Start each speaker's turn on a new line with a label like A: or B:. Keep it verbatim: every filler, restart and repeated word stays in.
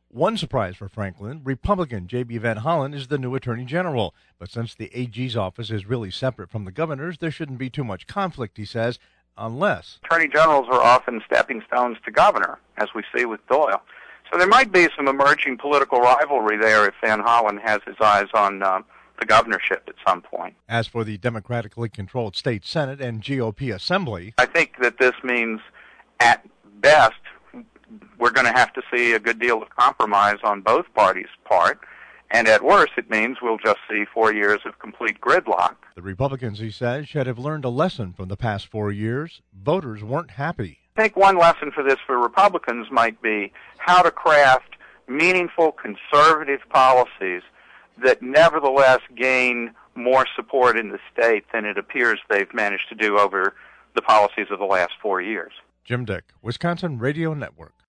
A: One surprise for Franklin, Republican J B. Van Hollen is the new Attorney General. But since the A G's office is really separate from the governor's, there shouldn't be too much conflict, he says, unless...
B: Attorney generals are often stepping stones to governor, as we see with Doyle. So there might be some emerging political rivalry there if Van Hollen has his eyes on uh, the governorship at some point.
A: As for the democratically controlled state Senate and G O P Assembly...
B: I think that this means, at best, we're going to have to see a good deal of compromise on both parties' part, and at worst, it means we'll just see four years of complete gridlock.
A: The Republicans, he says, should have learned a lesson from the past four years. Voters weren't happy.
B: I think one lesson for this for Republicans might be how to craft meaningful conservative policies that nevertheless gain more support in the state than it appears they've managed to do over the policies of the last four years.
A: Jim Dick, Wisconsin Radio Network.